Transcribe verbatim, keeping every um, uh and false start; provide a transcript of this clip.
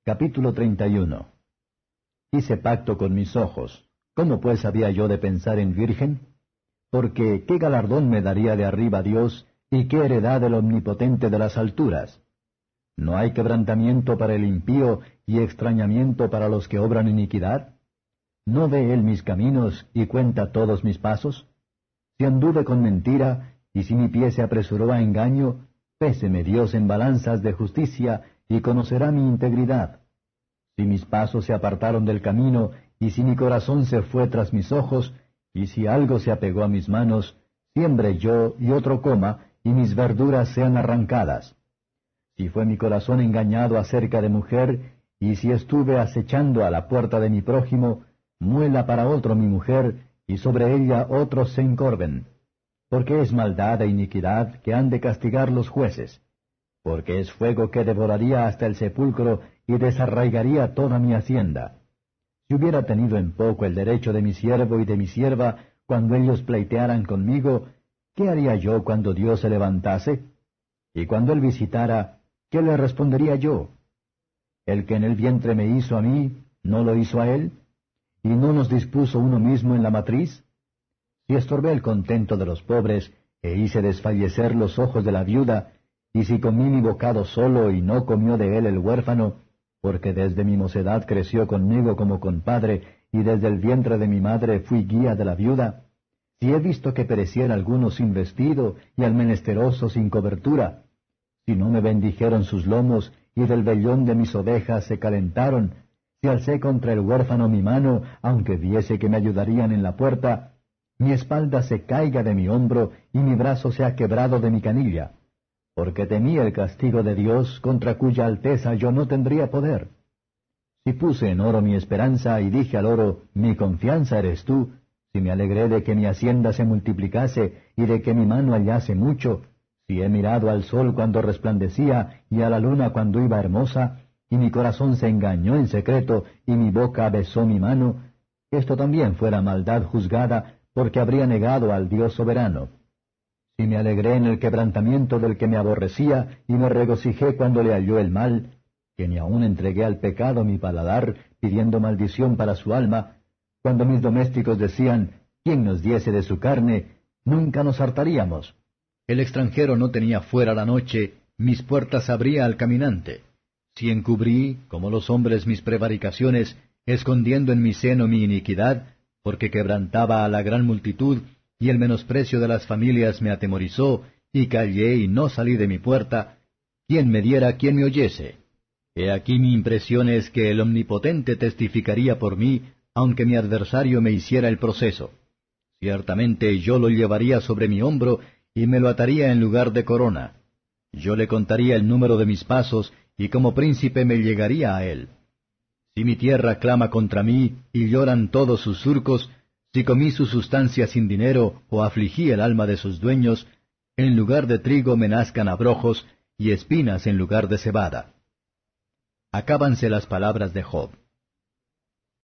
Capítulo treinta y uno. Hice pacto con mis ojos. ¿Cómo pues había yo de pensar en virgen? Porque ¿qué galardón me daría de arriba Dios, y qué heredad del Omnipotente de las alturas? ¿No hay quebrantamiento para el impío, y extrañamiento para los que obran iniquidad? ¿No ve él mis caminos, y cuenta todos mis pasos? Si anduve con mentira, y si mi pie se apresuró a engaño, péseme Dios en balanzas de justicia, y conocerá mi integridad. Si mis pasos se apartaron del camino, y si mi corazón se fue tras mis ojos, y si algo se apegó a mis manos, siembre yo y otro coma, y mis verduras sean arrancadas. Si fue mi corazón engañado acerca de mujer, y si estuve acechando a la puerta de mi prójimo, muela para otro mi mujer, y sobre ella otros se encorven. Porque es maldad e iniquidad que han de castigar los jueces. Porque es fuego que devoraría hasta el sepulcro y desarraigaría toda mi hacienda. Si hubiera tenido en poco el derecho de mi siervo y de mi sierva, cuando ellos pleitearan conmigo, ¿qué haría yo cuando Dios se levantase? Y cuando él visitara, ¿qué le respondería yo? El que en el vientre me hizo a mí, ¿no lo hizo a él? ¿Y no nos dispuso uno mismo en la matriz? Si estorbé el contento de los pobres, e hice desfallecer los ojos de la viuda, y si comí mi bocado solo y no comió de él el huérfano, porque desde mi mocedad creció conmigo como compadre, y desde el vientre de mi madre fui guía de la viuda, si he visto que pereciera alguno sin vestido, y al menesteroso sin cobertura, si no me bendijeron sus lomos, y del vellón de mis ovejas se calentaron, si alcé contra el huérfano mi mano, aunque viese que me ayudarían en la puerta, mi espalda se caiga de mi hombro, y mi brazo sea quebrado de mi canilla, porque temí el castigo de Dios, contra cuya alteza yo no tendría poder. Si puse en oro mi esperanza, y dije al oro, mi confianza eres tú, si me alegré de que mi hacienda se multiplicase, y de que mi mano hallase mucho, si he mirado al sol cuando resplandecía, y a la luna cuando iba hermosa, y mi corazón se engañó en secreto, y mi boca besó mi mano, esto también fuera maldad juzgada, porque habría negado al Dios soberano. Si me alegré en el quebrantamiento del que me aborrecía, y me regocijé cuando le halló el mal, que ni aun entregué al pecado mi paladar, pidiendo maldición para su alma, cuando mis domésticos decían, ¿quién nos diese de su carne? Nunca nos hartaríamos. El extranjero no tenía fuera la noche, mis puertas abría al caminante. Si encubrí, como los hombres, mis prevaricaciones, escondiendo en mi seno mi iniquidad, porque quebrantaba a la gran multitud, y el menosprecio de las familias me atemorizó, y callé y no salí de mi puerta, ¿quién me diera, quién me oyese? He aquí mi impresión es que el Omnipotente testificaría por mí, aunque mi adversario me hiciera el proceso. Ciertamente yo lo llevaría sobre mi hombro, y me lo ataría en lugar de corona. Yo le contaría el número de mis pasos, y como príncipe me llegaría a él. Si mi tierra clama contra mí, y lloran todos sus surcos, si comí su sustancia sin dinero, o afligí el alma de sus dueños, en lugar de trigo me nazcan abrojos, y espinas en lugar de cebada. Acábanse las palabras de Job.